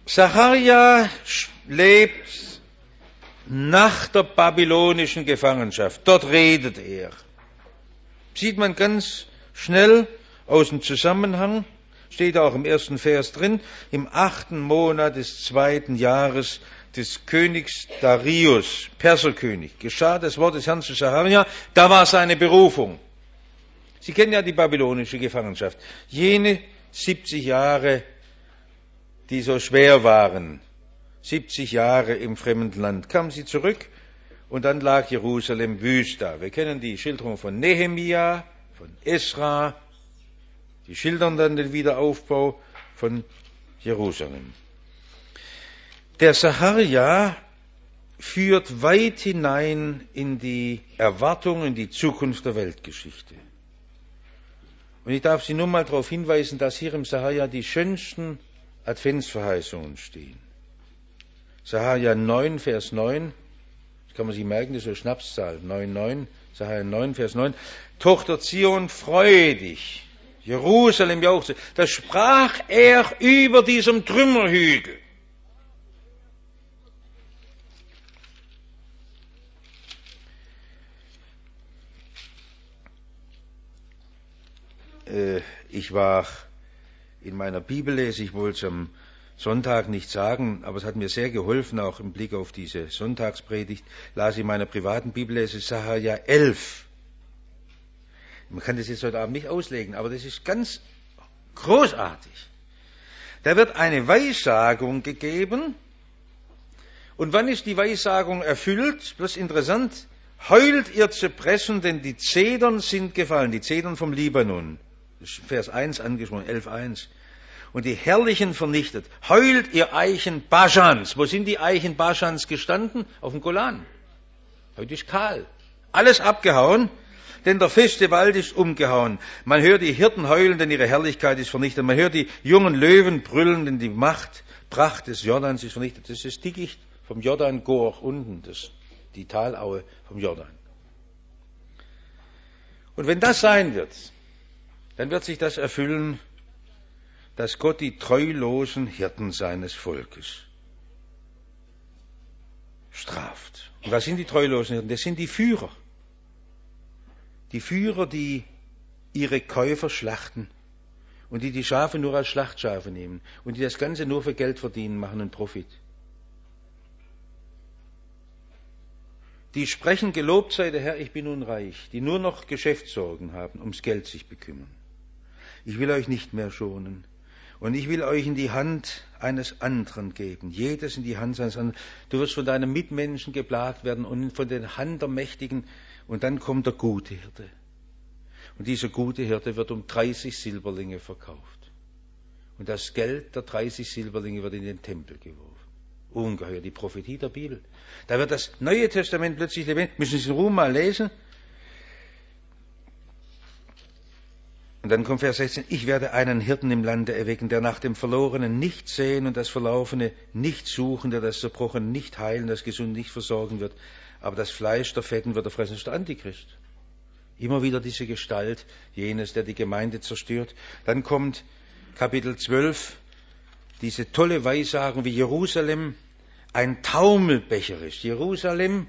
Sacharja lebt nach der babylonischen Gefangenschaft. Dort redet er. Sieht man ganz schnell aus dem Zusammenhang, steht auch im 1. Vers drin, im 8. Monat des 2. Jahres des Königs Darius, Perserkönig, geschah das Wort des Herrn zu Sacharja, da war seine Berufung. Sie kennen ja die babylonische Gefangenschaft. Jene 70 Jahre, die so schwer waren, 70 Jahre im fremden Land, kamen sie zurück und dann lag Jerusalem wüst da. Wir kennen die Schilderung von Nehemia, von Esra, die schildern dann den Wiederaufbau von Jerusalem. Der Sacharja führt weit hinein in die Erwartung, in die Zukunft der Weltgeschichte. Und ich darf Sie nur mal darauf hinweisen, dass hier im Sacharja die schönsten Adventsverheißungen stehen. Sacharja 9, Vers 9, das kann man sich merken, das ist eine Schnapszahl, 9, Sacharja 9, Vers 9, Tochter Zion, freue dich, Jerusalem jauchze. Das sprach er über diesem Trümmerhügel. Ich war in meiner Bibellese, ich wollte es am Sonntag nicht sagen, aber es hat mir sehr geholfen, auch im Blick auf diese Sonntagspredigt, las ich in meiner privaten Bibellese Sacharja 11. Man kann das jetzt heute Abend nicht auslegen, aber das ist ganz großartig. Da wird eine Weissagung gegeben, und wann ist die Weissagung erfüllt? Das ist interessant. Heult ihr Zypressen, denn die Zedern sind gefallen, die Zedern vom Libanon. Vers 1 angesprochen, 11,1. Und die Herrlichen vernichtet. Heult ihr Eichen Baschans. Wo sind die Eichen Baschans gestanden? Auf dem Golan. Heute ist kahl. Alles abgehauen, denn der feste Wald ist umgehauen. Man hört die Hirten heulen, denn ihre Herrlichkeit ist vernichtet. Man hört die jungen Löwen brüllen, denn die Pracht des Jordans ist vernichtet. Das ist das Dickicht vom Jordan Gor unten, die Talaue vom Jordan. Und wenn das sein wird, dann wird sich das erfüllen, dass Gott die treulosen Hirten seines Volkes straft. Und was sind die treulosen Hirten? Das sind die Führer. Die Führer, die ihre Käufer schlachten und die Schafe nur als Schlachtschafe nehmen und die das Ganze nur für Geld verdienen, machen einen Profit. Die sprechen, gelobt sei der Herr, ich bin nun reich, die nur noch Geschäftssorgen haben, ums Geld sich bekümmern. Ich will euch nicht mehr schonen. Und ich will euch in die Hand eines anderen geben. Jedes in die Hand seines anderen. Du wirst von deinem Mitmenschen geplagt werden und von der Hand der Mächtigen. Und dann kommt der gute Hirte. Und dieser gute Hirte wird um 30 Silberlinge verkauft. Und das Geld der 30 Silberlinge wird in den Tempel geworfen. Ungeheuer, die Prophetie der Bibel. Da wird das Neue Testament plötzlich lebendig. Müssen Sie in Ruhe mal lesen. Und dann kommt Vers 16, ich werde einen Hirten im Lande erwecken, der nach dem Verlorenen nicht sehen und das Verlaufene nicht suchen, der das Zerbrochene nicht heilen, das Gesunde nicht versorgen wird, aber das Fleisch der Fetten wird er fressen. Das ist der Antichrist. Immer wieder diese Gestalt, jenes, der die Gemeinde zerstört. Dann kommt Kapitel 12, diese tolle Weissagung, wie Jerusalem ein Taumelbecher ist. Jerusalem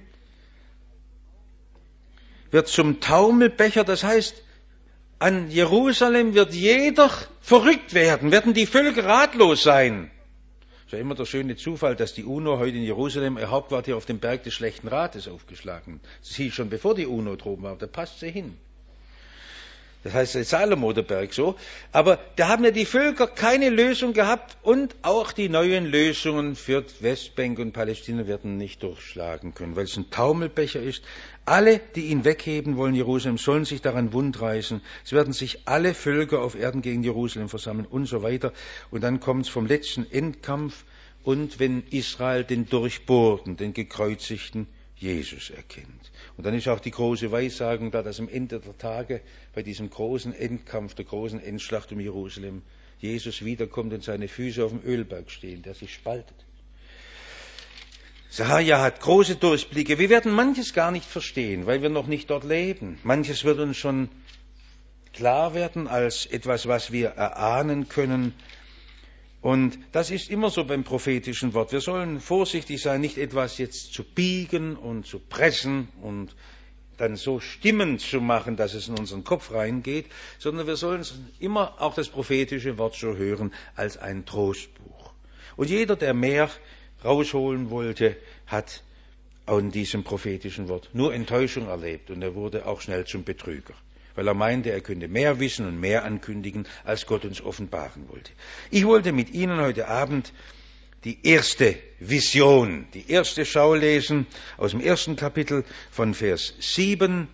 wird zum Taumelbecher, das heißt, an Jerusalem wird jeder verrückt werden die Völker ratlos sein. Es ist ja immer der schöne Zufall, dass die UNO heute in Jerusalem ihr Hauptquartier auf dem Berg des schlechten Rates aufgeschlagen hat. Das hieß schon bevor die UNO droben war, da passt sie hin. Das heißt, der Salomo-Berg so. Aber da haben ja die Völker keine Lösung gehabt und auch die neuen Lösungen für Westbank und Palästina werden nicht durchschlagen können, weil es ein Taumelbecher ist. Alle, die ihn wegheben wollen, Jerusalem, sollen sich daran wundreißen. Es werden sich alle Völker auf Erden gegen Jerusalem versammeln und so weiter. Und dann kommt es vom letzten Endkampf und wenn Israel den Durchbohrten, den gekreuzigten Jesus erkennt. Und dann ist auch die große Weissagung da, dass am Ende der Tage bei diesem großen Endkampf, der großen Endschlacht um Jerusalem, Jesus wiederkommt und seine Füße auf dem Ölberg stehen, der sich spaltet. Sacharja hat große Durchblicke. Wir werden manches gar nicht verstehen, weil wir noch nicht dort leben. Manches wird uns schon klar werden als etwas, was wir erahnen können. Und das ist immer so beim prophetischen Wort. Wir sollen vorsichtig sein, nicht etwas jetzt zu biegen und zu pressen und dann so stimmend zu machen, dass es in unseren Kopf reingeht, sondern wir sollen immer auch das prophetische Wort so hören als ein Trostbuch. Und jeder, der mehr rausholen wollte, hat an diesem prophetischen Wort nur Enttäuschung erlebt und er wurde auch schnell zum Betrüger, weil er meinte, er könnte mehr wissen und mehr ankündigen, als Gott uns offenbaren wollte. Ich wollte mit Ihnen heute Abend die erste Vision, die erste Schau lesen aus dem ersten Kapitel von Vers 7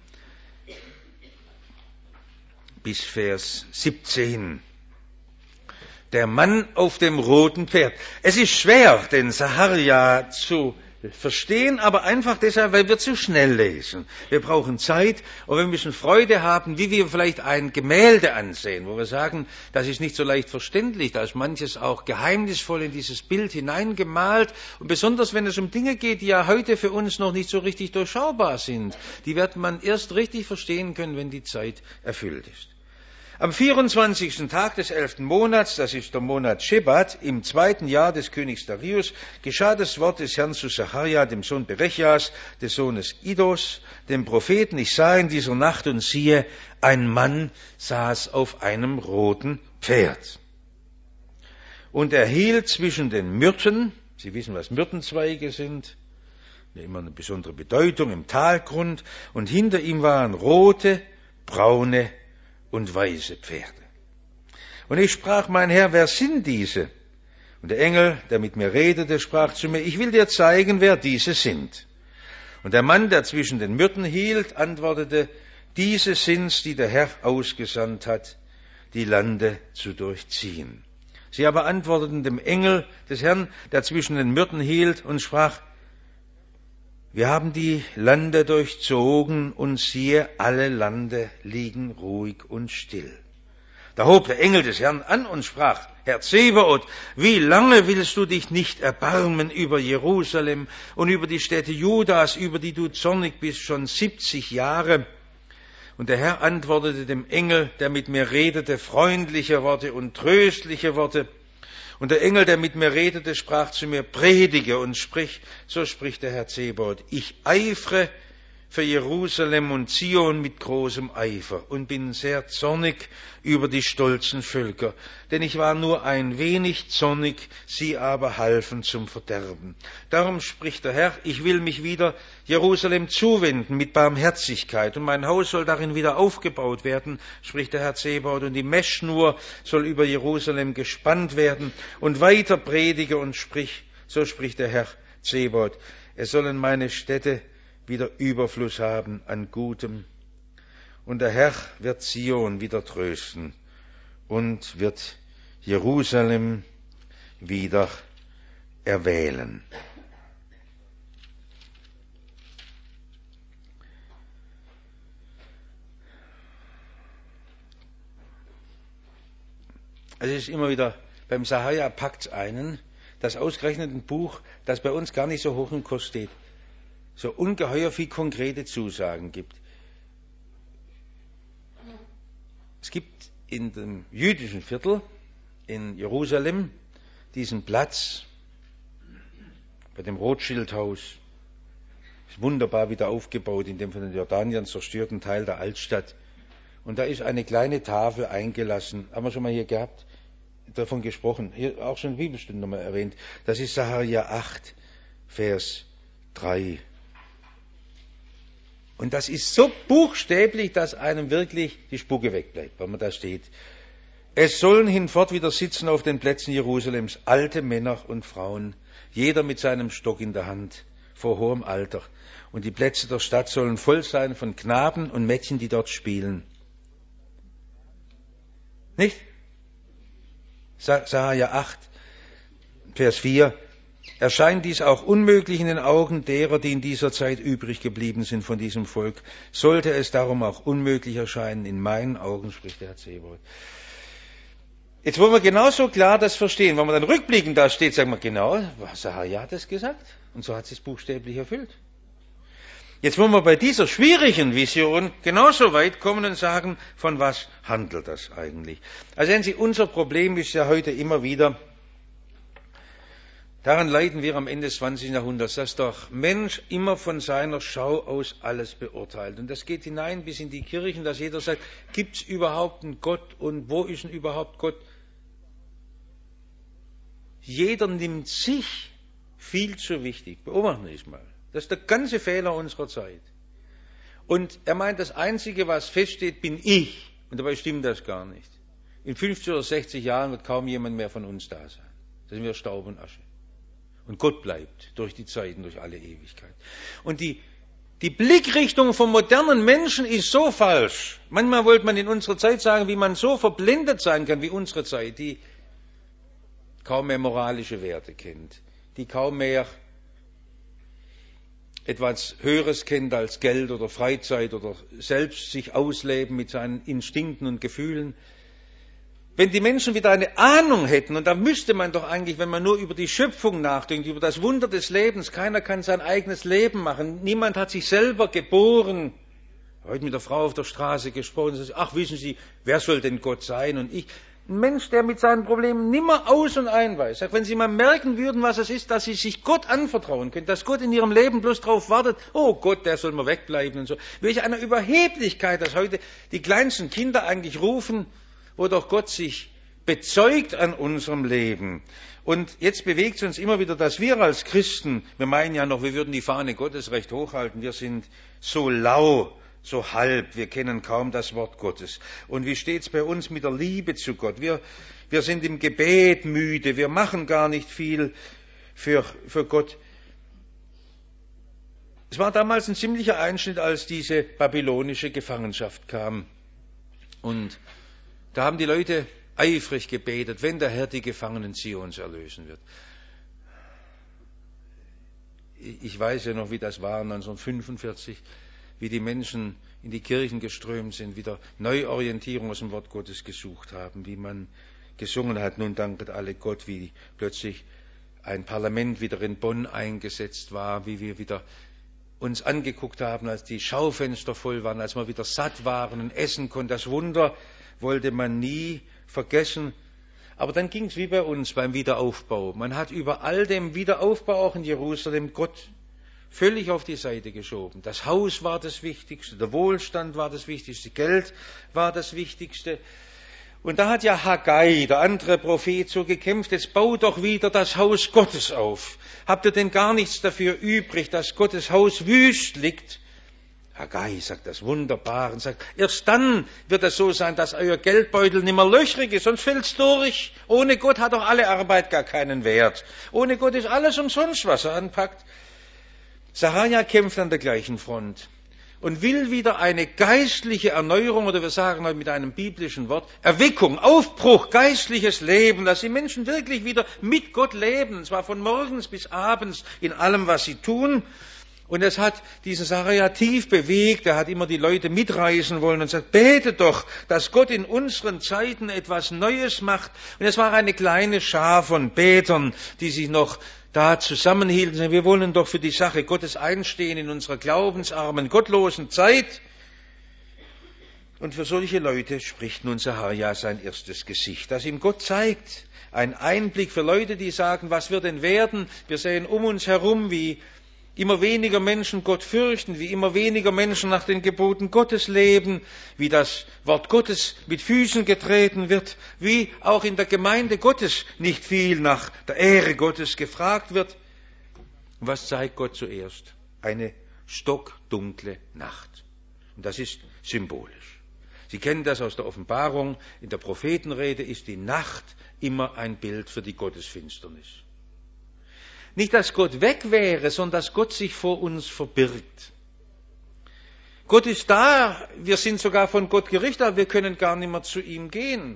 bis Vers 17. Der Mann auf dem roten Pferd. Es ist schwer, den Sacharia zu verstehen, aber einfach deshalb, weil wir zu schnell lesen. Wir brauchen Zeit und wir müssen Freude haben, wie wir vielleicht ein Gemälde ansehen, wo wir sagen, das ist nicht so leicht verständlich, da ist manches auch geheimnisvoll in dieses Bild hineingemalt und besonders wenn es um Dinge geht, die ja heute für uns noch nicht so richtig durchschaubar sind, die wird man erst richtig verstehen können, wenn die Zeit erfüllt ist. Am 24. Tag des 11. Monats, das ist der Monat Shebat, im 2. Jahr des Königs Darius, geschah das Wort des Herrn zu Sacharia, dem Sohn Berechias, des Sohnes Iddos, dem Propheten. Ich sah in dieser Nacht und siehe, ein Mann saß auf einem roten Pferd. Und er hielt zwischen den Myrten, Sie wissen, was Myrtenzweige sind, immer eine besondere Bedeutung im Talgrund, und hinter ihm waren rote, braune und weiße Pferde. Und ich sprach, mein Herr, wer sind diese? Und der Engel, der mit mir redete, sprach zu mir, ich will dir zeigen, wer diese sind. Und der Mann, der zwischen den Myrten hielt, antwortete, diese sind's, die der Herr ausgesandt hat, die Lande zu durchziehen. Sie aber antworteten dem Engel des Herrn, der zwischen den Myrten hielt, und sprach, wir haben die Lande durchzogen und siehe, alle Lande liegen ruhig und still. Da hob der Engel des Herrn an und sprach, Herr Zebaoth, wie lange willst du dich nicht erbarmen über Jerusalem und über die Städte Judas, über die du zornig bist, schon 70 Jahre? Und der Herr antwortete dem Engel, der mit mir redete, freundliche Worte und tröstliche Worte. Und der Engel, der mit mir redete, sprach zu mir, predige und sprich, so spricht der Herr Zebaoth, ich eifere für Jerusalem und Zion mit großem Eifer und bin sehr zornig über die stolzen Völker, denn ich war nur ein wenig zornig, sie aber halfen zum Verderben. Darum spricht der Herr, ich will mich wieder Jerusalem zuwenden mit Barmherzigkeit und mein Haus soll darin wieder aufgebaut werden, spricht der Herr Zebaoth, und die Messschnur soll über Jerusalem gespannt werden und weiter predige und sprich, so spricht der Herr Zebaoth, es sollen meine Städte wieder Überfluss haben an Gutem. Und der Herr wird Zion wieder trösten und wird Jerusalem wieder erwählen. Also es ist immer wieder, beim Sacharia packt's einen, das ausgerechnet ein Buch, das bei uns gar nicht so hoch im Kurs steht, so ungeheuer viel konkrete Zusagen gibt. Es gibt in dem jüdischen Viertel in Jerusalem diesen Platz bei dem Rothschildhaus. Ist wunderbar wieder aufgebaut in dem von den Jordaniern zerstörten Teil der Altstadt. Und da ist eine kleine Tafel eingelassen. Haben wir schon mal hier gehabt? Davon gesprochen. Hier auch schon in Bibelstunden nochmal erwähnt. Das ist Sacharja 8, Vers 3. Und das ist so buchstäblich, dass einem wirklich die Spucke wegbleibt, wenn man da steht. Es sollen hinfort wieder sitzen auf den Plätzen Jerusalems alte Männer und Frauen, jeder mit seinem Stock in der Hand, vor hohem Alter. Und die Plätze der Stadt sollen voll sein von Knaben und Mädchen, die dort spielen. Nicht? Sacharja 8, Vers 4. Erscheint dies auch unmöglich in den Augen derer, die in dieser Zeit übrig geblieben sind von diesem Volk, sollte es darum auch unmöglich erscheinen in meinen Augen, spricht der Herr Zebaoth. Jetzt wollen wir genauso klar das verstehen. Wenn man dann rückblickend da steht, sagen wir genau, Sacharja hat es gesagt und so hat es buchstäblich erfüllt. Jetzt wollen wir bei dieser schwierigen Vision genauso weit kommen und sagen, von was handelt das eigentlich? Also sehen Sie, unser Problem ist ja heute immer wieder, Daran leiden wir am Ende des 20. Jahrhunderts, dass der Mensch immer von seiner Schau aus alles beurteilt. Und das geht hinein bis in die Kirchen, dass jeder sagt, gibt es überhaupt einen Gott und wo ist denn überhaupt Gott? Jeder nimmt sich viel zu wichtig. Beobachten Sie es mal. Das ist der ganze Fehler unserer Zeit. Und er meint, das Einzige, was feststeht, bin ich. Und dabei stimmt das gar nicht. In 50 oder 60 Jahren wird kaum jemand mehr von uns da sein. Da sind wir Staub und Asche. Und Gott bleibt durch die Zeiten, durch alle Ewigkeit. Und die Blickrichtung vom modernen Menschen ist so falsch. Manchmal wollte man in unserer Zeit sagen, wie man so verblendet sein kann wie unsere Zeit, die kaum mehr moralische Werte kennt, die kaum mehr etwas Höheres kennt als Geld oder Freizeit oder selbst sich ausleben mit seinen Instinkten und Gefühlen. Wenn die Menschen wieder eine Ahnung hätten, und da müsste man doch eigentlich, wenn man nur über die Schöpfung nachdenkt, über das Wunder des Lebens, keiner kann sein eigenes Leben machen, niemand hat sich selber geboren. Heute mit der Frau auf der Straße gesprochen, sagt, ach wissen Sie, wer soll denn Gott sein? Und ich, ein Mensch, der mit seinen Problemen nimmer aus und ein weiß, sagt, wenn Sie mal merken würden, was es ist, dass Sie sich Gott anvertrauen können, dass Gott in Ihrem Leben bloß drauf wartet, oh Gott, der soll mal wegbleiben und so. Welch eine Überheblichkeit, dass heute die kleinsten Kinder eigentlich rufen, wo doch Gott sich bezeugt an unserem Leben. Und jetzt bewegt es uns immer wieder, dass wir als Christen, wir meinen ja noch, wir würden die Fahne Gottes recht hochhalten, wir sind so lau, so halb, wir kennen kaum das Wort Gottes. Und wie steht es bei uns mit der Liebe zu Gott? Wir sind im Gebet müde, wir machen gar nicht viel für Gott. Es war damals ein ziemlicher Einschnitt, als diese babylonische Gefangenschaft kam. Und da haben die Leute eifrig gebetet, wenn der Herr die Gefangenen Zions erlösen wird. Ich weiß ja noch, wie das war 1945, wie die Menschen in die Kirchen geströmt sind, wieder Neuorientierung aus dem Wort Gottes gesucht haben, wie man gesungen hat, nun danket alle Gott, wie plötzlich ein Parlament wieder in Bonn eingesetzt war, wie wir wieder uns angeguckt haben, als die Schaufenster voll waren, als wir wieder satt waren und essen konnten. Das Wunder wollte man nie vergessen. Aber dann ging es wie bei uns beim Wiederaufbau. Man hat über all dem Wiederaufbau auch in Jerusalem Gott völlig auf die Seite geschoben. Das Haus war das Wichtigste, der Wohlstand war das Wichtigste, Geld war das Wichtigste. Und da hat ja Haggai, der andere Prophet, so gekämpft, jetzt bau doch wieder das Haus Gottes auf. Habt ihr denn gar nichts dafür übrig, dass Gottes Haus wüst liegt? Haggai sagt das wunderbar und sagt, erst dann wird es so sein, dass euer Geldbeutel nicht mehr löchrig ist, sonst fällt's durch. Ohne Gott hat doch alle Arbeit gar keinen Wert. Ohne Gott ist alles umsonst, was er anpackt. Sacharja kämpft an der gleichen Front und will wieder eine geistliche Erneuerung, oder wir sagen mal mit einem biblischen Wort, Erweckung, Aufbruch, geistliches Leben, dass die Menschen wirklich wieder mit Gott leben, und zwar von morgens bis abends in allem, was sie tun. Und es hat diesen Sacharja tief bewegt, er hat immer die Leute mitreißen wollen und sagt, betet doch, dass Gott in unseren Zeiten etwas Neues macht. Und es war eine kleine Schar von Betern, die sich noch da zusammenhielten. Wir wollen doch für die Sache Gottes einstehen in unserer glaubensarmen, gottlosen Zeit. Und für solche Leute spricht nun Sacharja sein erstes Gesicht, das ihm Gott zeigt. Ein Einblick für Leute, die sagen, was wir denn werden. Wir sehen um uns herum, wie immer weniger Menschen Gott fürchten, wie immer weniger Menschen nach den Geboten Gottes leben, wie das Wort Gottes mit Füßen getreten wird, wie auch in der Gemeinde Gottes nicht viel nach der Ehre Gottes gefragt wird. Und was zeigt Gott zuerst? Eine stockdunkle Nacht. Und das ist symbolisch. Sie kennen das aus der Offenbarung. In der Prophetenrede ist die Nacht immer ein Bild für die Gottesfinsternis. Nicht, dass Gott weg wäre, sondern dass Gott sich vor uns verbirgt. Gott ist da, wir sind sogar von Gott gerichtet, aber wir können gar nicht mehr zu ihm gehen.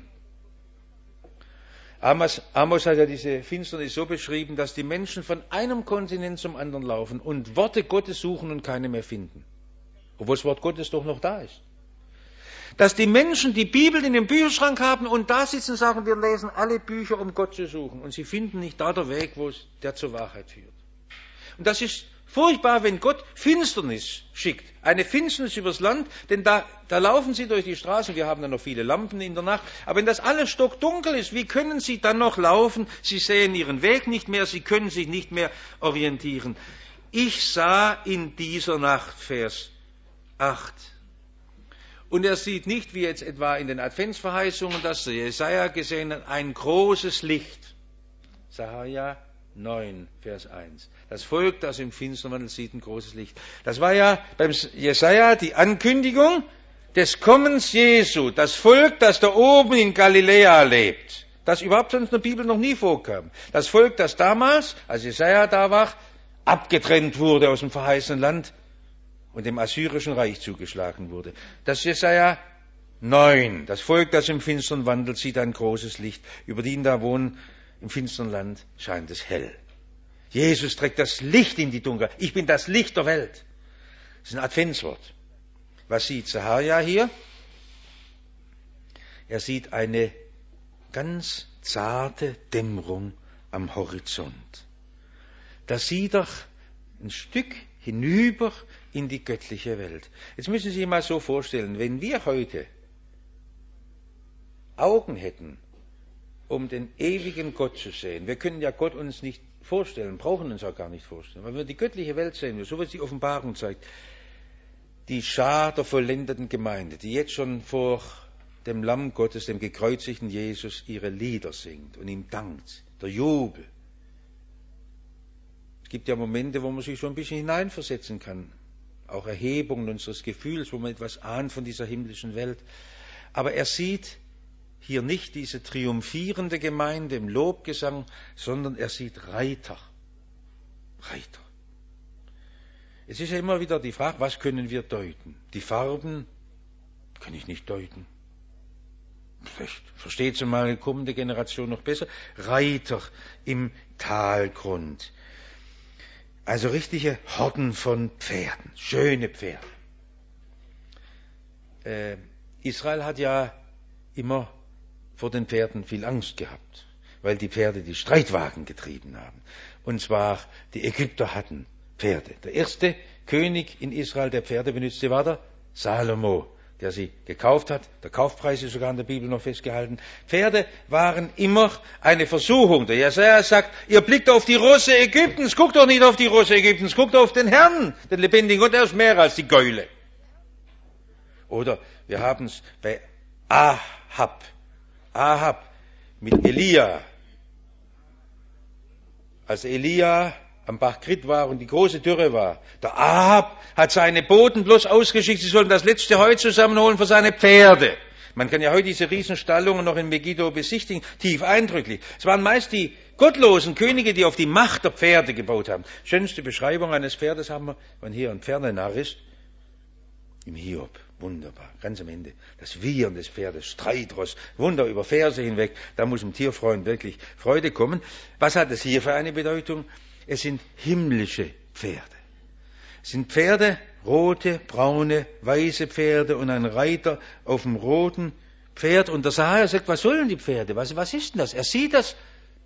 Amos hat ja diese Finsternis so beschrieben, dass die Menschen von einem Kontinent zum anderen laufen und Worte Gottes suchen und keine mehr finden. Obwohl das Wort Gottes doch noch da ist. Dass die Menschen die Bibel in dem Bücherschrank haben und da sitzen und sagen, wir lesen alle Bücher, um Gott zu suchen. Und sie finden nicht da der Weg, der zur Wahrheit führt. Und das ist furchtbar, wenn Gott Finsternis schickt. Eine Finsternis übers Land, denn da laufen sie durch die Straßen, wir haben ja noch viele Lampen in der Nacht, aber wenn das alles stockdunkel ist, wie können sie dann noch laufen? Sie sehen ihren Weg nicht mehr, sie können sich nicht mehr orientieren. Ich sah in dieser Nacht, Vers 8. Und er sieht nicht, wie jetzt etwa in den Adventsverheißungen, dass Jesaja gesehen hat, ein großes Licht. Sacharja 9, Vers 1. Das Volk, das im Finstern wandelt, sieht ein großes Licht. Das war ja beim Jesaja die Ankündigung des Kommens Jesu. Das Volk, das da oben in Galiläa lebt. Das überhaupt sonst in der Bibel noch nie vorkam. Das Volk, das damals, als Jesaja da war, abgetrennt wurde aus dem verheißenen Land und dem assyrischen Reich zugeschlagen wurde. Das ist Jesaja 9. Das Volk, das im Finstern wandelt, sieht ein großes Licht. Über die da wohnen, im finsteren Land scheint es hell. Jesus trägt das Licht in die Dunkelheit. Ich bin das Licht der Welt. Das ist ein Adventswort. Was sieht Sacharja hier? Er sieht eine ganz zarte Dämmerung am Horizont. Da sieht er ein Stück hinüber in die göttliche Welt. Jetzt müssen Sie sich mal so vorstellen, wenn wir heute Augen hätten, um den ewigen Gott zu sehen. Wir können ja Gott uns nicht vorstellen, brauchen uns auch gar nicht vorstellen. Weil wir die göttliche Welt sehen, so wie es die Offenbarung zeigt, die Schar der vollendeten Gemeinde, die jetzt schon vor dem Lamm Gottes, dem gekreuzigten Jesus, ihre Lieder singt und ihm dankt, der Jubel. Es gibt ja Momente, wo man sich so ein bisschen hineinversetzen kann, auch Erhebungen unseres Gefühls, wo man etwas ahnt von dieser himmlischen Welt. Aber er sieht hier nicht diese triumphierende Gemeinde im Lobgesang, sondern er sieht Reiter. Reiter. Es ist ja immer wieder die Frage, was können wir deuten? Die Farben kann ich nicht deuten. Vielleicht versteht es mal eine kommende Generation noch besser. Reiter im Talgrund. Also richtige Horden von Pferden, schöne Pferde. Israel hat ja immer vor den Pferden viel Angst gehabt, weil die Pferde die Streitwagen getrieben haben. Und zwar die Ägypter hatten Pferde. Der erste König in Israel, der Pferde benutzte, war der Salomo, der sie gekauft hat. Der Kaufpreis ist sogar in der Bibel noch festgehalten. Pferde waren immer eine Versuchung. Der Jesaja sagt, ihr blickt auf die Rosse Ägyptens, guckt doch nicht auf die Rosse Ägyptens, guckt auf den Herrn, den lebendigen Gott, der ist mehr als die Gäule. Oder wir haben es bei Ahab mit Elia. Als Elia am Bach Krit war und die große Dürre war, der Ahab hat seine Boten bloß ausgeschickt, sie sollen das letzte Heu zusammenholen für seine Pferde. Man kann ja heute diese Riesenstallungen noch in Megiddo besichtigen, tief eindrücklich. Es waren meist die gottlosen Könige, die auf die Macht der Pferde gebaut haben. Schönste Beschreibung eines Pferdes haben wir, wenn hier ein Pferdenarr ist, im Hiob. Wunderbar, ganz am Ende. Das Wiehern des Pferdes, Streitross, Wunder über Verse hinweg. Da muss dem Tierfreund wirklich Freude kommen. Was hat es hier für eine Bedeutung? Es sind himmlische Pferde. Es sind Pferde, rote, braune, weiße Pferde und ein Reiter auf dem roten Pferd. Und der Sacharja sagt, was sollen die Pferde? Was ist denn das? Er sieht das.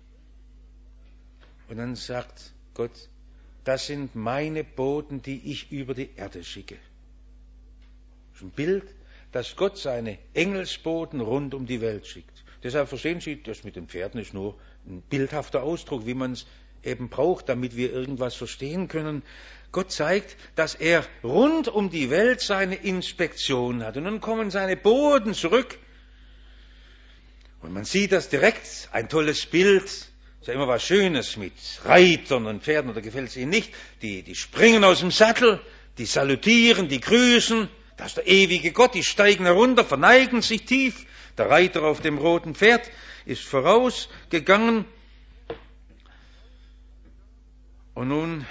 Und dann sagt Gott, das sind meine Boten, die ich über die Erde schicke. Ein Bild, dass Gott seine Engelsboten rund um die Welt schickt. Deshalb verstehen Sie, das mit den Pferden ist nur ein bildhafter Ausdruck, wie man es eben braucht, damit wir irgendwas verstehen können. Gott zeigt, dass er rund um die Welt seine Inspektion hat. Und dann kommen seine Boten zurück. Und man sieht das direkt, ein tolles Bild. Ist ja immer was Schönes mit Reitern und Pferden, oder gefällt es Ihnen nicht? Die springen aus dem Sattel, die salutieren, die grüßen. Das ist der ewige Gott, die steigen herunter, verneigen sich tief. Der Reiter auf dem roten Pferd ist vorausgegangen. Und nun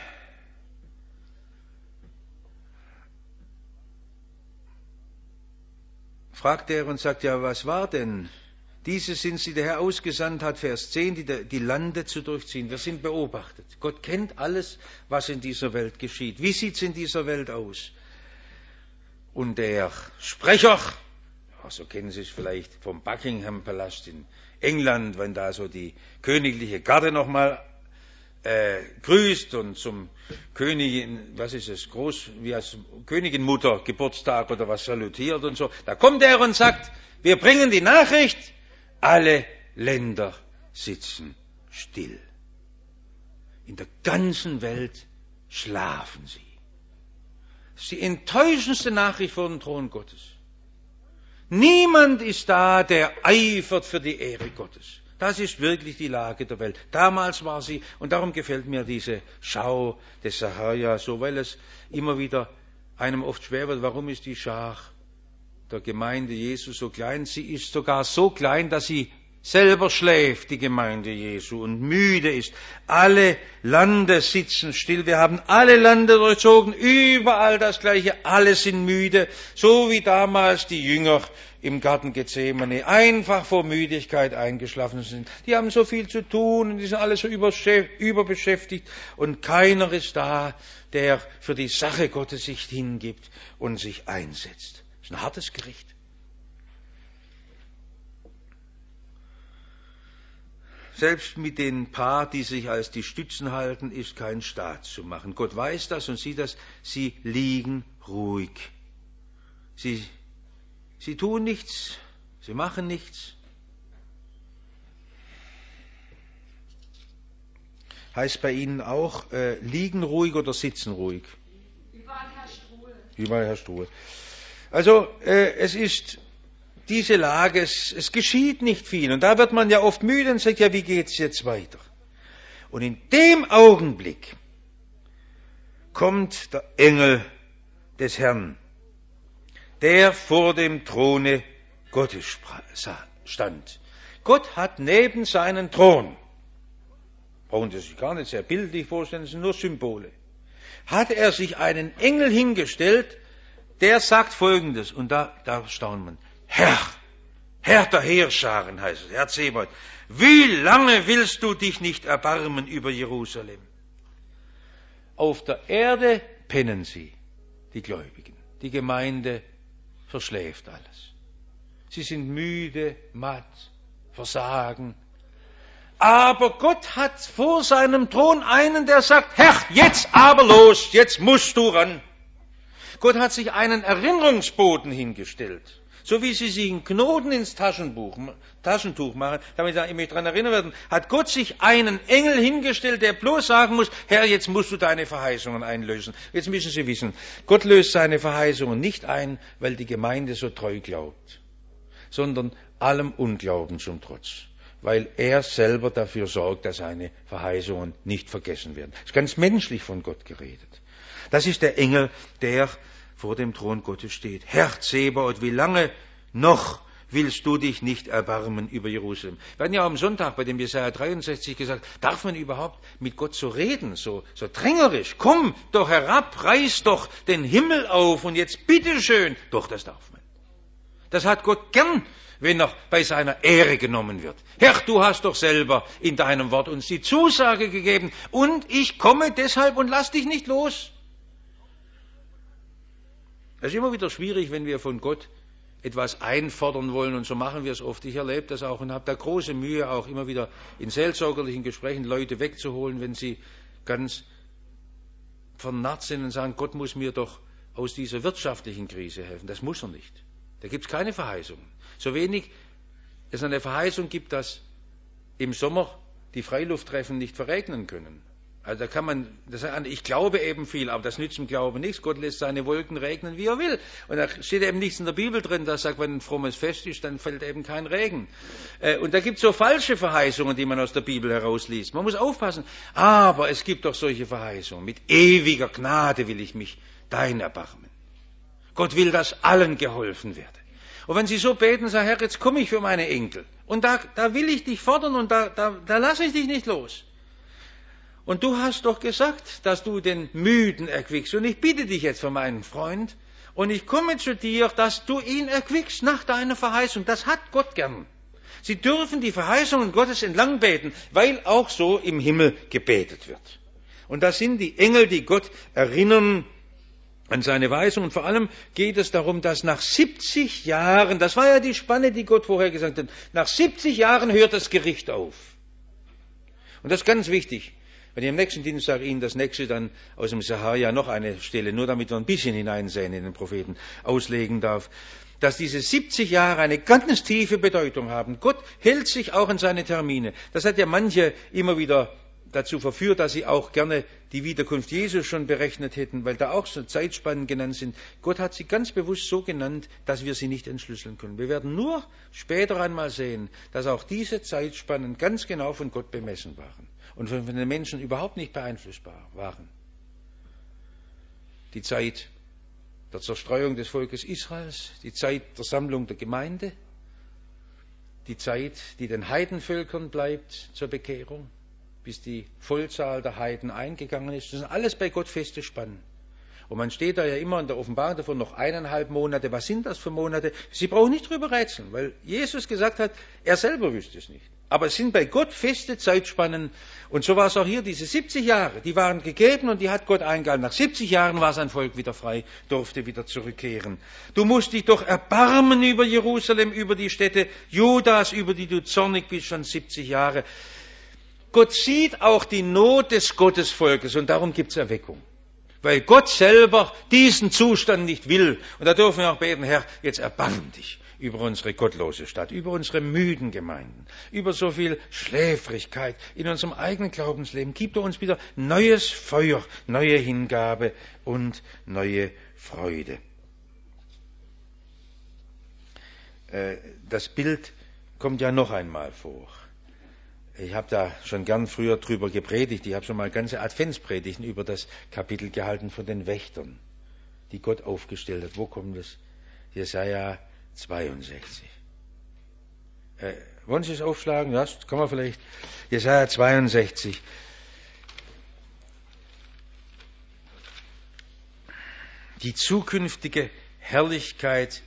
fragt er und sagt, ja, was war denn? Diese sind sie, der Herr ausgesandt hat, Vers 10, die Lande zu durchziehen. Wir sind beobachtet. Gott kennt alles, was in dieser Welt geschieht. Wie sieht es in dieser Welt aus? Und der Sprecher, so kennen Sie es vielleicht vom Buckingham Palast in England, wenn da so die königliche Garde nochmal grüßt und zum Königin, was ist es, Königinmutter Geburtstag oder was salutiert und so. Da kommt er und sagt, wir bringen die Nachricht, alle Länder sitzen still. In der ganzen Welt schlafen sie. Das ist die enttäuschendste Nachricht vor dem Thron Gottes. Niemand ist da, der eifert für die Ehre Gottes. Das ist wirklich die Lage der Welt. Damals war sie, und darum gefällt mir diese Schau des Sacharja so, weil es immer wieder einem oft schwer wird. Warum ist die Schar der Gemeinde Jesu so klein? Sie ist sogar so klein, dass sie selber schläft, die Gemeinde Jesu, und müde ist. Alle Lande sitzen still. Wir haben alle Lande durchzogen, überall das Gleiche. Alle sind müde, so wie damals die Jünger im Garten Gethsemane einfach vor Müdigkeit eingeschlafen sind. Die haben so viel zu tun und die sind alle so überbeschäftigt und keiner ist da, der für die Sache Gottes sich hingibt und sich einsetzt. Das ist ein hartes Gericht. Selbst mit den paar, die sich als die Stützen halten, ist kein Staat zu machen. Gott weiß das und sieht das. Sie liegen ruhig. Sie tun nichts, sie machen nichts. Heißt bei Ihnen auch liegen ruhig oder sitzen ruhig? Überall herrscht Ruhe. Also es ist diese Lage, es geschieht nicht viel. Und da wird man ja oft müde und sagt, ja, wie geht's jetzt weiter? Und in dem Augenblick kommt der Engel des Herrn, der vor dem Throne Gottes stand. Gott hat neben seinen Thron, brauchen Sie sich gar nicht sehr bildlich vorstellen, das sind nur Symbole, hat er sich einen Engel hingestellt, der sagt Folgendes, und da staunt man, Herr der Heerscharen heißt es, Herr Zebaoth, wie lange willst du dich nicht erbarmen über Jerusalem? Auf der Erde pennen sie, die Gläubigen, die Gemeinde verschläft alles. Sie sind müde, matt, versagen. Aber Gott hat vor seinem Thron einen, der sagt, Herr, jetzt aber los, jetzt musst du ran. Gott hat sich einen Erinnerungsboten hingestellt. So wie Sie sich einen Knoten ins Taschentuch machen, damit Sie mich daran erinnern werden, hat Gott sich einen Engel hingestellt, der bloß sagen muss, Herr, jetzt musst du deine Verheißungen einlösen. Jetzt müssen Sie wissen, Gott löst seine Verheißungen nicht ein, weil die Gemeinde so treu glaubt, sondern allem Unglauben zum Trotz, weil er selber dafür sorgt, dass seine Verheißungen nicht vergessen werden. Das ist ganz menschlich von Gott geredet. Das ist der Engel, der vor dem Thron Gottes steht. Herr Zebaoth, wie lange noch willst du dich nicht erbarmen über Jerusalem? Wir hatten ja am Sonntag bei dem Jesaja 63 gesagt, darf man überhaupt mit Gott so reden, so drängerisch? Komm doch herab, reiß doch den Himmel auf und jetzt bitteschön. Doch, das darf man. Das hat Gott gern, wenn er bei seiner Ehre genommen wird. Herr, du hast doch selber in deinem Wort uns die Zusage gegeben und ich komme deshalb und lass dich nicht los. Es ist immer wieder schwierig, wenn wir von Gott etwas einfordern wollen, und so machen wir es oft. Ich erlebe das auch und habe da große Mühe, auch immer wieder in seelsorgerlichen Gesprächen Leute wegzuholen, wenn sie ganz vernarrt sind und sagen, Gott muss mir doch aus dieser wirtschaftlichen Krise helfen. Das muss er nicht. Da gibt es keine Verheißung. So wenig es eine Verheißung gibt, dass im Sommer die Freilufttreffen nicht verregnen können. Also da kann man sagen, ich glaube eben viel, aber das nützt dem Glauben nichts. Gott lässt seine Wolken regnen, wie er will. Und da steht eben nichts in der Bibel drin, das sagt, wenn ein frommes Fest ist, dann fällt eben kein Regen. Und da gibt es so falsche Verheißungen, die man aus der Bibel herausliest. Man muss aufpassen. Aber es gibt doch solche Verheißungen. Mit ewiger Gnade will ich mich dein erbarmen. Gott will, dass allen geholfen werde. Und wenn Sie so beten, sagen, Herr, jetzt komme ich für meine Enkel. Und da will ich dich fordern und da lasse ich dich nicht los. Und du hast doch gesagt, dass du den Müden erquickst. Und ich bitte dich jetzt für meinen Freund. Und ich komme zu dir, dass du ihn erquickst nach deiner Verheißung. Das hat Gott gern. Sie dürfen die Verheißungen Gottes entlang beten, weil auch so im Himmel gebetet wird. Und das sind die Engel, die Gott erinnern an seine Weisung. Und vor allem geht es darum, dass nach 70 Jahren, das war ja die Spanne, die Gott vorher gesagt hat, nach 70 Jahren hört das Gericht auf. Und das ist ganz wichtig. Wenn ich am nächsten Dienstag Ihnen das nächste dann aus dem Sacharja noch eine Stelle, nur damit wir ein bisschen hineinsehen in den Propheten, auslegen darf, dass diese 70 Jahre eine ganz tiefe Bedeutung haben. Gott hält sich auch an seine Termine. Das hat ja manche immer wieder dazu verführt, dass sie auch gerne die Wiederkunft Jesus schon berechnet hätten, weil da auch so Zeitspannen genannt sind. Gott hat sie ganz bewusst so genannt, dass wir sie nicht entschlüsseln können. Wir werden nur später einmal sehen, dass auch diese Zeitspannen ganz genau von Gott bemessen waren und von den Menschen überhaupt nicht beeinflussbar waren. Die Zeit der Zerstreuung des Volkes Israels, die Zeit der Sammlung der Gemeinde, die Zeit, die den Heidenvölkern bleibt zur Bekehrung, bis die Vollzahl der Heiden eingegangen ist. Das sind alles bei Gott feste Spannen. Und man steht da ja immer in der Offenbarung davon, noch 1,5 Monate. Was sind das für Monate? Sie brauchen nicht drüber rätseln, weil Jesus gesagt hat, er selber wüsste es nicht. Aber es sind bei Gott feste Zeitspannen. Und so war es auch hier, diese 70 Jahre, die waren gegeben und die hat Gott eingehalten. Nach 70 Jahren war sein Volk wieder frei, durfte wieder zurückkehren. Du musst dich doch erbarmen über Jerusalem, über die Städte Judas, über die du zornig bist schon 70 Jahre. Gott sieht auch die Not des Gottesvolkes und darum gibt es Erweckung. Weil Gott selber diesen Zustand nicht will. Und da dürfen wir auch beten, Herr, jetzt erbarm dich über unsere gottlose Stadt, über unsere müden Gemeinden, über so viel Schläfrigkeit in unserem eigenen Glaubensleben. Gib du uns wieder neues Feuer, neue Hingabe und neue Freude. Das Bild kommt ja noch einmal vor. Ich habe da schon gern früher drüber gepredigt. Ich habe schon mal ganze Adventspredigten über das Kapitel gehalten von den Wächtern, die Gott aufgestellt hat. Wo kommt das? Jesaja 62. Wollen Sie es aufschlagen? Ja, das kann man vielleicht. Jesaja 62. Die zukünftige Herrlichkeit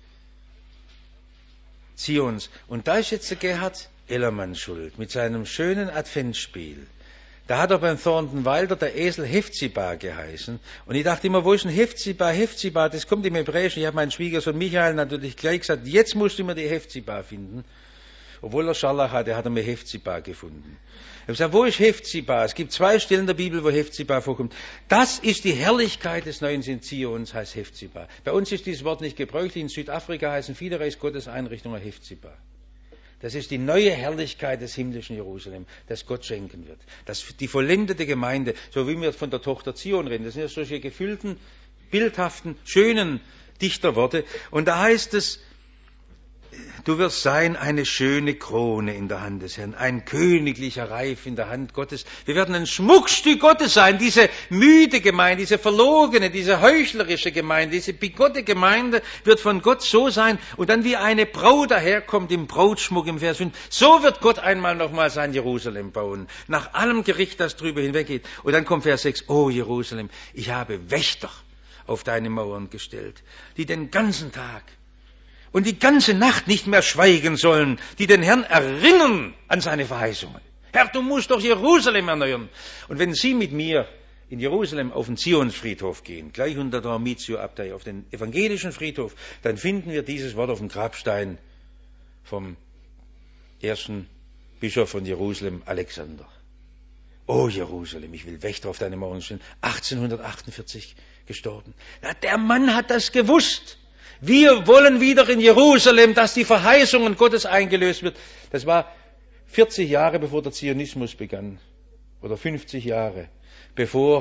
Zions. Und da ist jetzt der Gerhard Ellermann schuld, mit seinem schönen Adventsspiel. Da hat er beim Thornton Wilder der Esel Hephzibah geheißen. Und ich dachte immer, wo ist denn Hephzibah? Hephzibah, das kommt im Hebräischen. Ich habe meinen Schwiegersohn Michael natürlich gleich gesagt, jetzt musst du mir die Hephzibah finden. Obwohl er Scharlach hatte, hat er mir Hephzibah gefunden. Ich habe gesagt, wo ist Hephzibah? Es gibt 2 Stellen der Bibel, wo Hephzibah vorkommt. Das ist die Herrlichkeit des neuen Zions, heißt Hephzibah. Bei uns ist dieses Wort nicht gebräuchlich. In Südafrika heißen viele Reich Gottes Einrichtungen Hephzibah. Das ist die neue Herrlichkeit des himmlischen Jerusalem, das Gott schenken wird. Die vollendete Gemeinde, so wie wir von der Tochter Zion reden. Das sind ja solche gefüllten, bildhaften, schönen Dichterworte. Und da heißt es, du wirst sein eine schöne Krone in der Hand des Herrn, ein königlicher Reif in der Hand Gottes. Wir werden ein Schmuckstück Gottes sein, diese müde Gemeinde, diese verlogene, diese heuchlerische Gemeinde, diese bigotte Gemeinde wird von Gott so sein und dann wie eine Braut daherkommt im Brautschmuck im Vers 5. So wird Gott einmal nochmal sein Jerusalem bauen, nach allem Gericht, das drüber hinweggeht. Und dann kommt Vers 6, oh Jerusalem, ich habe Wächter auf deine Mauern gestellt, die den ganzen Tag und die ganze Nacht nicht mehr schweigen sollen, die den Herrn erinnern an seine Verheißungen. Herr, du musst doch Jerusalem erneuern. Und wenn Sie mit mir in Jerusalem auf den Zionsfriedhof gehen, gleich unter der Mizio-Abtei, auf den evangelischen Friedhof, dann finden wir dieses Wort auf dem Grabstein vom ersten Bischof von Jerusalem, Alexander. Oh Jerusalem, ich will Wächter auf deine Mauern stellen. 1848 gestorben. Na, der Mann hat das gewusst. Wir wollen wieder in Jerusalem, dass die Verheißungen Gottes eingelöst wird. Das war 40 Jahre, bevor der Zionismus begann. Oder 50 Jahre, bevor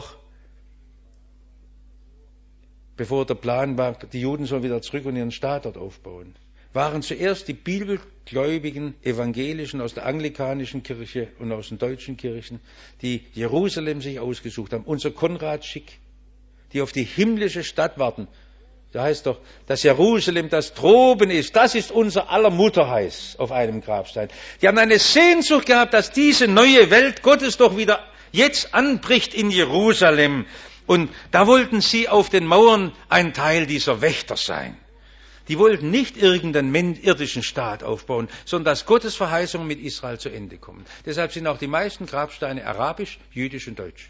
der Plan war, die Juden sollen wieder zurück und ihren Staat dort aufbauen. Waren zuerst die bibelgläubigen Evangelischen aus der anglikanischen Kirche und aus den deutschen Kirchen, die Jerusalem sich ausgesucht haben. Unser Konrad Schick, die auf die himmlische Stadt warten. Da heißt doch, dass Jerusalem das droben ist. Das ist unser aller Mutter, heißt auf einem Grabstein. Die haben eine Sehnsucht gehabt, dass diese neue Welt Gottes doch wieder jetzt anbricht in Jerusalem. Und da wollten sie auf den Mauern ein Teil dieser Wächter sein. Die wollten nicht irgendeinen irdischen Staat aufbauen, sondern dass Gottes Verheißungen mit Israel zu Ende kommen. Deshalb sind auch die meisten Grabsteine arabisch, jüdisch und deutsch.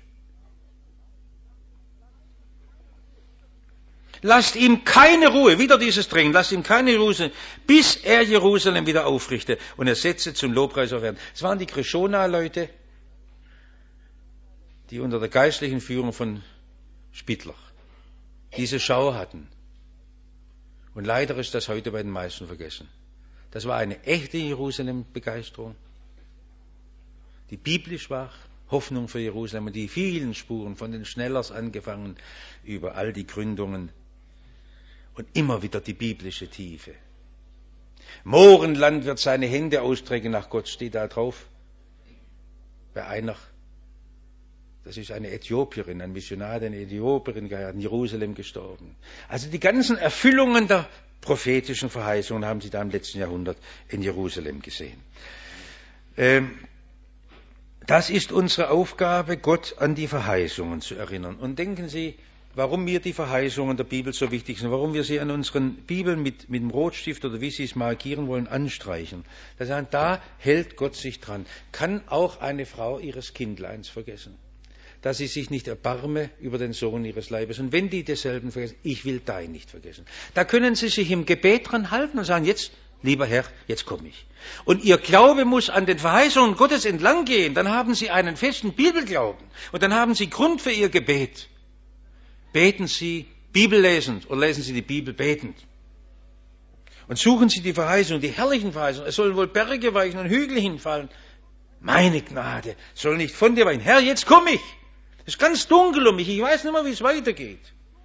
Lasst ihm keine Ruhe, wieder dieses Drängen, lasst ihm keine Ruhe, bis er Jerusalem wieder aufrichte und er setze zum Lobpreis auf Erden. Das waren die Krishona-Leute, die unter der geistlichen Führung von Spittler diese Schau hatten. Und leider ist das heute bei den meisten vergessen. Das war eine echte Jerusalem-Begeisterung, die biblisch war, Hoffnung für Jerusalem und die vielen Spuren von den Schnellers angefangen über all die Gründungen und immer wieder die biblische Tiefe. Mohrenland wird seine Hände ausstrecken nach Gott, steht da drauf. Bei einer, das ist eine Äthiopierin, ein Missionar, eine Äthiopierin, in Jerusalem gestorben. Also die ganzen Erfüllungen der prophetischen Verheißungen haben Sie da im letzten Jahrhundert in Jerusalem gesehen. Das ist unsere Aufgabe, Gott an die Verheißungen zu erinnern. Und denken Sie, warum mir die Verheißungen der Bibel so wichtig sind, warum wir sie an unseren Bibeln mit dem Rotstift oder wie Sie es markieren wollen, anstreichen. Das heißt, da hält Gott sich dran. Kann auch eine Frau ihres Kindleins vergessen, dass sie sich nicht erbarme über den Sohn ihres Leibes. Und wenn die desselben vergessen, ich will dein nicht vergessen. Da können Sie sich im Gebet dran halten und sagen, jetzt, lieber Herr, jetzt komme ich. Und Ihr Glaube muss an den Verheißungen Gottes entlang gehen. Dann haben Sie einen festen Bibelglauben. Und dann haben Sie Grund für Ihr Gebet. Beten Sie Bibel lesend oder lesen Sie die Bibel betend. Und suchen Sie die Verheißungen, die herrlichen Verheißungen. Es sollen wohl Berge weichen und Hügel hinfallen. Meine Gnade soll nicht von dir weichen. Herr, jetzt komme ich. Es ist ganz dunkel um mich. Ich weiß nicht mehr, wie es weitergeht.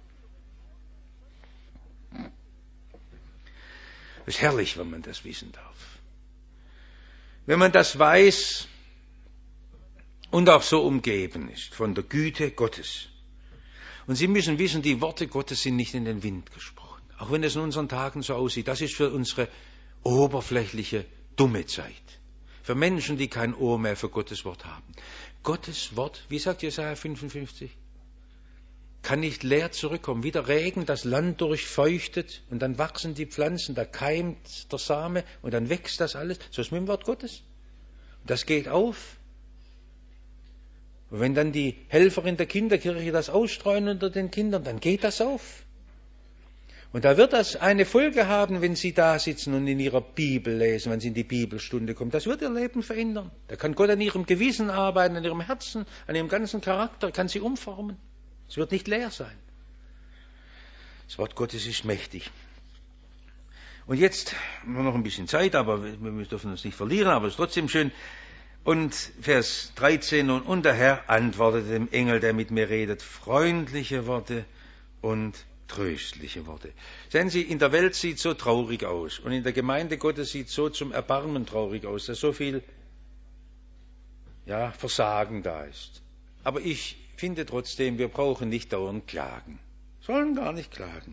Es ist herrlich, wenn man das wissen darf. Wenn man das weiß und auch so umgeben ist von der Güte Gottes. Und Sie müssen wissen, die Worte Gottes sind nicht in den Wind gesprochen. Auch wenn es in unseren Tagen so aussieht. Das ist für unsere oberflächliche, dumme Zeit. Für Menschen, die kein Ohr mehr für Gottes Wort haben. Gottes Wort, wie sagt Jesaja 55, kann nicht leer zurückkommen. Wie der Regen das Land durchfeuchtet und dann wachsen die Pflanzen, da keimt der Same und dann wächst das alles. So ist es mit dem Wort Gottes. Und das geht auf. Und wenn dann die Helfer in der Kinderkirche das ausstreuen unter den Kindern, dann geht das auf. Und da wird das eine Folge haben, wenn Sie da sitzen und in Ihrer Bibel lesen, wenn Sie in die Bibelstunde kommen. Das wird Ihr Leben verändern. Da kann Gott an Ihrem Gewissen arbeiten, an Ihrem Herzen, an Ihrem ganzen Charakter, kann Sie umformen. Es wird nicht leer sein. Das Wort Gottes ist mächtig. Und jetzt haben wir noch ein bisschen Zeit, aber wir dürfen uns nicht verlieren, aber es ist trotzdem schön. Und Vers 13, und der Herr antwortete dem Engel, der mit mir redet, freundliche Worte und tröstliche Worte. Sehen Sie, in der Welt sieht es so traurig aus und in der Gemeinde Gottes sieht es so zum Erbarmen traurig aus, dass so viel Versagen da ist. Aber ich finde trotzdem, wir brauchen nicht dauernd klagen. Sollen gar nicht klagen.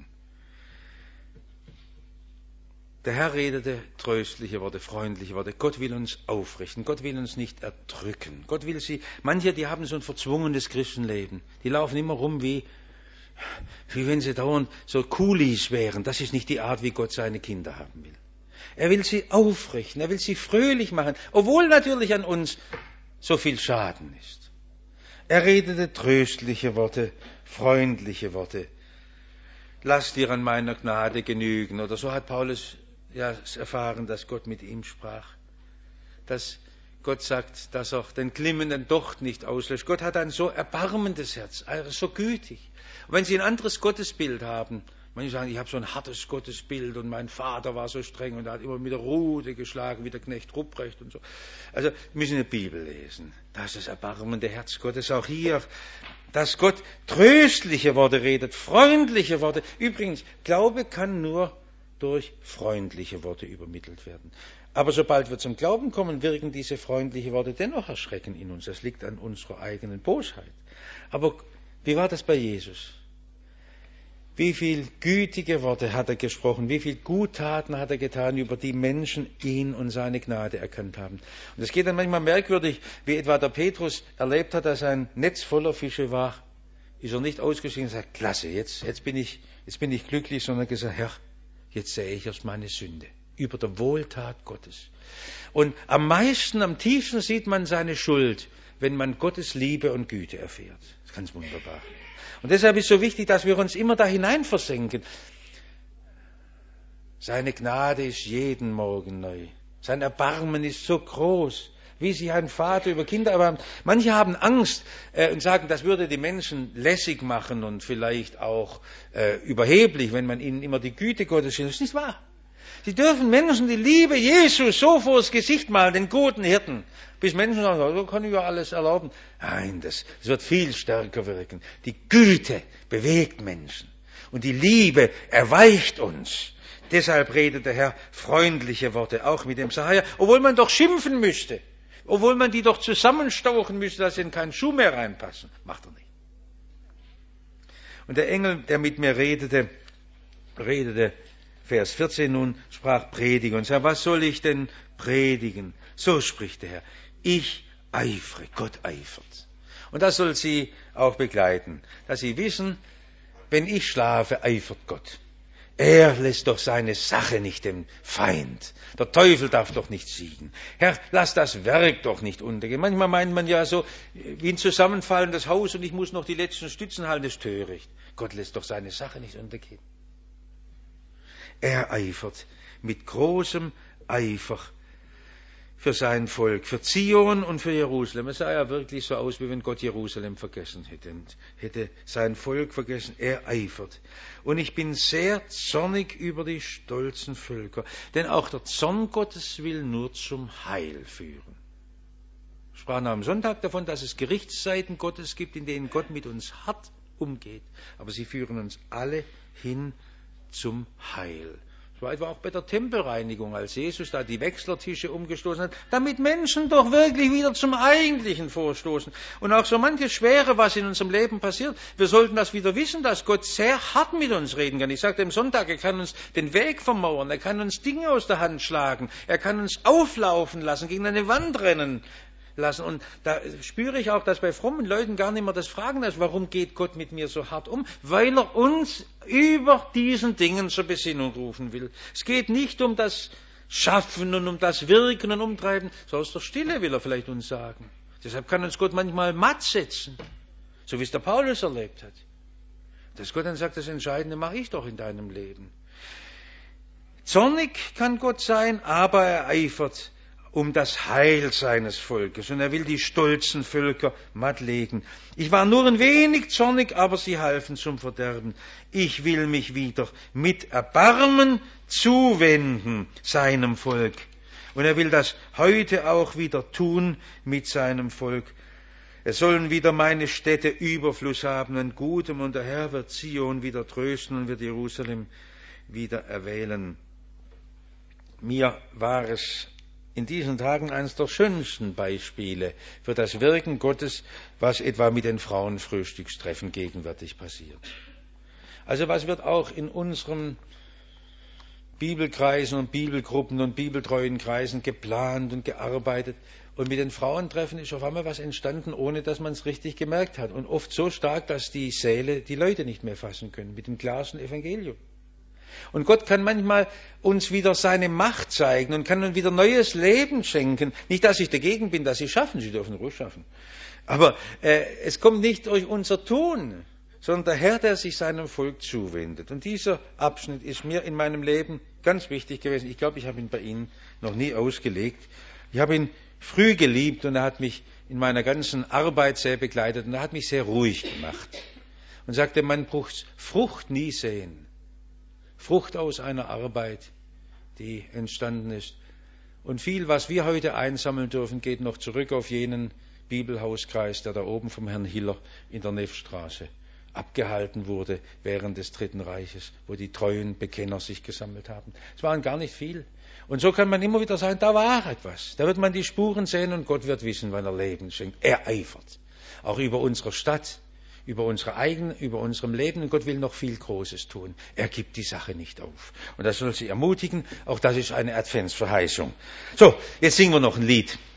Der Herr redete tröstliche Worte, freundliche Worte. Gott will uns aufrichten. Gott will uns nicht erdrücken. Gott will Sie, manche, die haben so ein verzwungenes Christenleben. Die laufen immer rum wie wenn sie dauernd so Kulis wären. Das ist nicht die Art, wie Gott seine Kinder haben will. Er will sie aufrichten. Er will sie fröhlich machen. Obwohl natürlich an uns so viel Schaden ist. Er redete tröstliche Worte, freundliche Worte. Lass dir an meiner Gnade genügen. Oder so hat Paulus erfahren, dass Gott mit ihm sprach. Dass Gott sagt, dass er den glimmenden Docht nicht auslöscht. Gott hat ein so erbarmendes Herz, er ist so gütig. Und wenn Sie ein anderes Gottesbild haben, manche sagen, ich habe so ein hartes Gottesbild und mein Vater war so streng und er hat immer mit der Rute geschlagen, wie der Knecht Ruprecht und so. Also müssen wir die Bibel lesen. Da ist das erbarmende Herz Gottes auch hier, dass Gott tröstliche Worte redet, freundliche Worte. Übrigens, Glaube kann nur durch freundliche Worte übermittelt werden. Aber sobald wir zum Glauben kommen, wirken diese freundlichen Worte dennoch erschrecken in uns. Das liegt an unserer eigenen Bosheit. Aber wie war das bei Jesus? Wie viel gütige Worte hat er gesprochen, wie viel Guttaten hat er getan, über die Menschen ihn und seine Gnade erkannt haben. Und es geht dann manchmal merkwürdig, wie etwa der Petrus erlebt hat, dass ein Netz voller Fische war. Ist er nicht ausgestiegen und sagt, klasse, jetzt bin ich glücklich, sondern gesagt, Herr, jetzt sehe ich erst meine Sünde. Über der Wohltat Gottes. Und am meisten, am tiefsten sieht man seine Schuld, wenn man Gottes Liebe und Güte erfährt. Das ist ganz wunderbar. Und deshalb ist so wichtig, dass wir uns immer da hinein versenken. Seine Gnade ist jeden Morgen neu. Sein Erbarmen ist so groß. wie sich ein Vater über Kinder erbarmt. Manche haben Angst und sagen, das würde die Menschen lässig machen und vielleicht auch überheblich, wenn man ihnen immer die Güte Gottes schildert. Das ist nicht wahr. Sie dürfen Menschen die Liebe Jesus so vors Gesicht malen, den guten Hirten, bis Menschen sagen, so kann ich ja alles erlauben. Nein, das wird viel stärker wirken. Die Güte bewegt Menschen und die Liebe erweicht uns. Deshalb redet der Herr freundliche Worte, auch mit dem Sahaja, obwohl man doch schimpfen müsste, obwohl man die doch zusammenstauchen müsste, dass sie in keinen Schuh mehr reinpassen. Macht er nicht. Und der Engel, der mit mir redete, Vers 14 nun, sprach Predige und sagte, was soll ich denn predigen? So spricht der Herr, ich eifere, Gott eifert. Und das soll Sie auch begleiten, dass Sie wissen, wenn ich schlafe, eifert Gott. Er lässt doch seine Sache nicht dem Feind. Der Teufel darf doch nicht siegen. Herr, lass das Werk doch nicht untergehen. Manchmal meint man ja so, wie ein zusammenfallendes Haus und ich muss noch die letzten Stützen halten, das ist töricht. Gott lässt doch seine Sache nicht untergehen. Er eifert mit großem Eifer für sein Volk, für Zion und für Jerusalem. Es sah ja wirklich so aus, wie wenn Gott Jerusalem vergessen hätte und hätte sein Volk vergessen. Er eifert. Und ich bin sehr zornig über die stolzen Völker, denn auch der Zorn Gottes will nur zum Heil führen. Wir sprachen am Sonntag davon, dass es Gerichtszeiten Gottes gibt, in denen Gott mit uns hart umgeht, aber sie führen uns alle hin zum Heil. Das war etwa auch bei der Tempelreinigung, als Jesus da die Wechslertische umgestoßen hat, damit Menschen doch wirklich wieder zum Eigentlichen vorstoßen. Und auch so manches Schwere, was in unserem Leben passiert, wir sollten das wieder wissen, dass Gott sehr hart mit uns reden kann. Ich sagte am Sonntag, er kann uns den Weg vermauern, er kann uns Dinge aus der Hand schlagen, er kann uns auflaufen lassen, gegen eine Wand rennen lassen. Und da spüre ich auch, dass bei frommen Leuten gar nicht mehr das Fragen ist, warum geht Gott mit mir so hart um? Weil er uns über diesen Dingen zur Besinnung rufen will. Es geht nicht um das Schaffen und um das Wirken und Umtreiben, so aus der Stille will er vielleicht uns sagen. Deshalb kann uns Gott manchmal matt setzen, so wie es der Paulus erlebt hat. Dass Gott dann sagt, das Entscheidende mache ich doch in deinem Leben. Zornig kann Gott sein, aber er eifert um das Heil seines Volkes. Und er will die stolzen Völker mattlegen. Ich war nur ein wenig zornig, aber sie halfen zum Verderben. Ich will mich wieder mit Erbarmen zuwenden seinem Volk. Und er will das heute auch wieder tun mit seinem Volk. Es sollen wieder meine Städte Überfluss haben an Gutem, und der Herr wird Zion wieder trösten und wird Jerusalem wieder erwählen. Mir war es in diesen Tagen eines der schönsten Beispiele für das Wirken Gottes, was etwa mit den Frauenfrühstückstreffen gegenwärtig passiert. Also was wird auch in unseren Bibelkreisen und Bibelgruppen und bibeltreuen Kreisen geplant und gearbeitet. Und mit den Frauentreffen ist auf einmal was entstanden, ohne dass man es richtig gemerkt hat. Und oft so stark, dass die Säle die Leute nicht mehr fassen können mit dem klaren Evangelium. Und Gott kann manchmal uns wieder seine Macht zeigen und kann uns wieder neues Leben schenken. Nicht, dass ich dagegen bin, dass Sie schaffen, Sie dürfen ruhig schaffen. Aber es kommt nicht durch unser Tun, sondern der Herr, der sich seinem Volk zuwendet. Und dieser Abschnitt ist mir in meinem Leben ganz wichtig gewesen. Ich glaube, ich habe ihn bei Ihnen noch nie ausgelegt. Ich habe ihn früh geliebt und er hat mich in meiner ganzen Arbeit sehr begleitet und er hat mich sehr ruhig gemacht. Und sagte, man braucht Frucht nie sehen. Frucht aus einer Arbeit, die entstanden ist. Und viel, was wir heute einsammeln dürfen, geht noch zurück auf jenen Bibelhauskreis, der da oben vom Herrn Hiller in der Neffstraße abgehalten wurde während des Dritten Reiches, wo die treuen Bekenner sich gesammelt haben. Es waren gar nicht viel. Und so kann man immer wieder sagen, da war etwas. Da wird man die Spuren sehen und Gott wird wissen, wann er Leben schenkt. Er eifert. Auch über unsere Stadt, über unserem Leben. Und Gott will noch viel Großes tun. Er gibt die Sache nicht auf. Und das soll Sie ermutigen. Auch das ist eine Adventsverheißung. So, jetzt singen wir noch ein Lied.